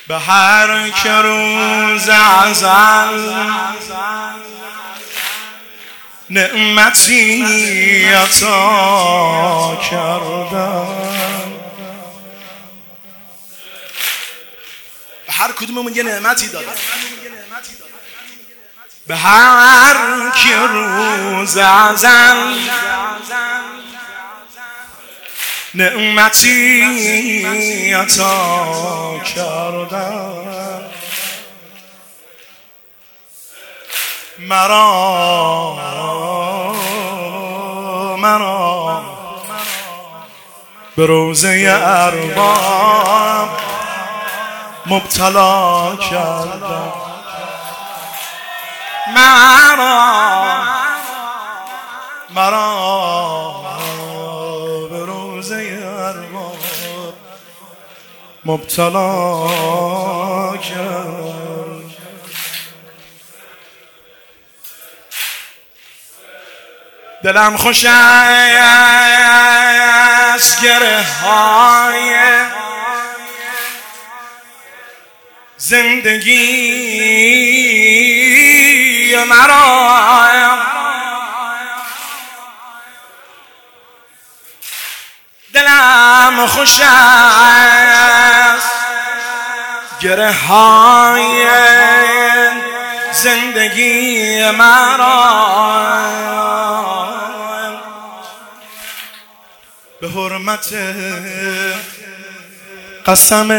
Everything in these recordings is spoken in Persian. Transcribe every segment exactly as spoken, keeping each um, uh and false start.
به هر که روز ازل نعمتی عطا کردن. به هر کدوممون یه نعمتی دادن، به هر که روز ازل نعمتی عطا کردن. مرا مرا به روزه ارباب مبتلا کردن. مرا مرا به روزه ارباب مبتلا کرد. دلم خوش است گره های زندگی مرا، دلم خوش است گره های زندگی مرا، به حرمت قسم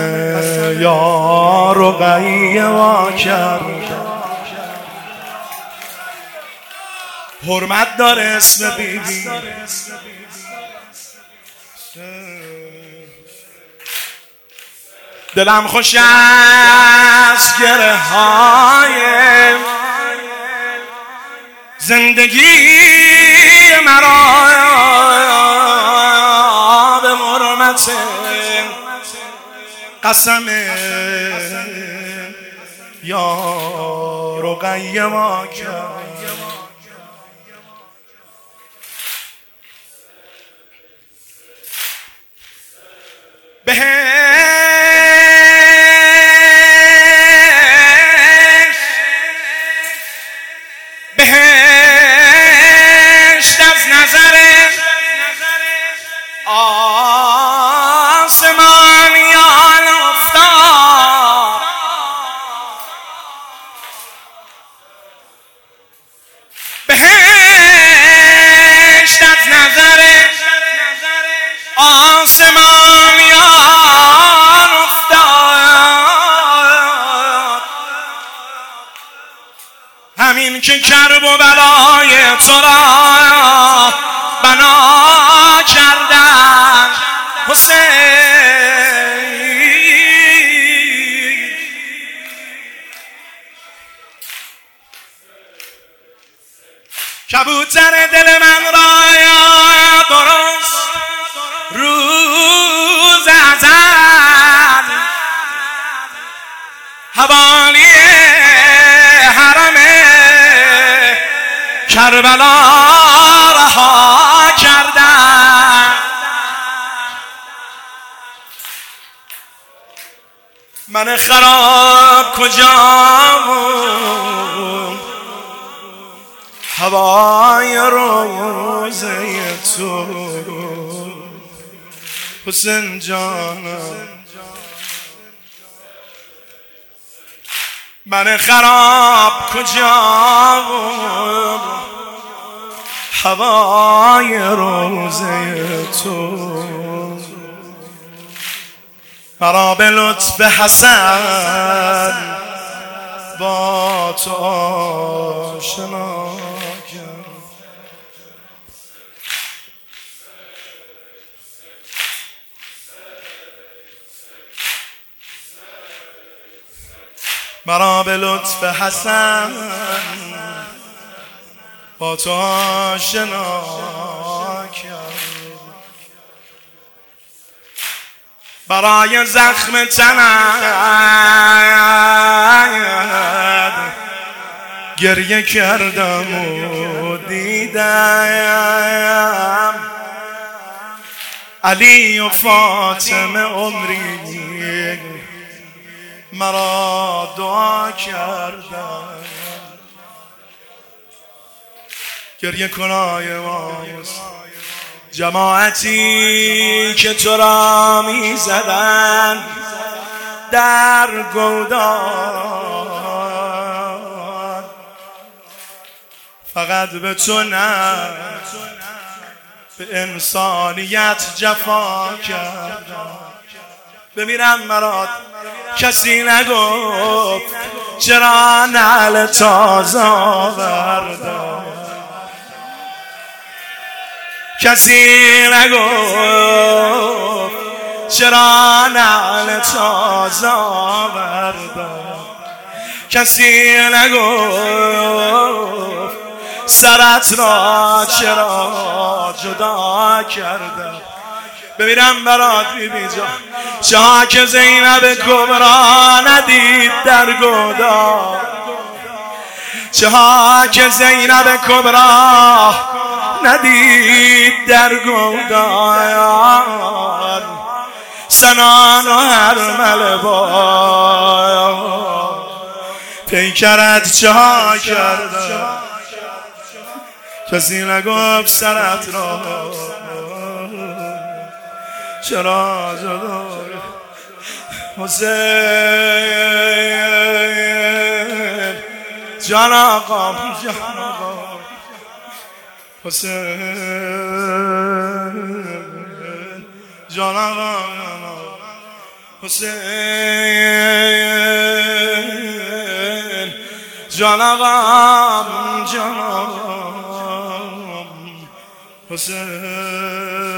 یا رقیه وا کرد. حرمت داره اسم بی بی. دلم خوش است گره های زندگی مرا، به حرمت قسم یا رقیه وا کرد. بهشت از نظر آسمانیان افتاد، بهشت از نظر آسمانیان افتاد. همین که کرب و بلای تو را بنا کردن حسین، کبوتر دل من را درست روز ازل حوالی حرم کربلا رها کردن. من خراب کجام هوای روزه تو حسین جانم. من خراب کجام هوای روزه تو، مرا به لطف حسن با تو آشنا کرد. مرا به لطف حسن با تو آشنا کرد. برای زخم تنت گریه کردم و دیدم علی و فاطمه عمری مرا دعا کردن. گریه کنای ماست جماعتی که تو را می زدن در گودان، فقط به تو نه به انسانیت جفا کردن. بمیرم مراد کسی نگفت چرا نعل تازه آوردم، کسی نگفت چرا نعل تازه آوردم، کسی نگفت سرت را چرا جدا کردم. بمیرم برات بیبی جان، چه که زینب کبرا ندید در گودان، چه که زینب کبرا ندید در گودان، سنان و هرمل با پیکرت چه کردم، کسی نگفت سرت را چرا جدا. حسین جان آقا، جان آقا حسین جان آقا، حسین جان آقا، جان آقا حسین.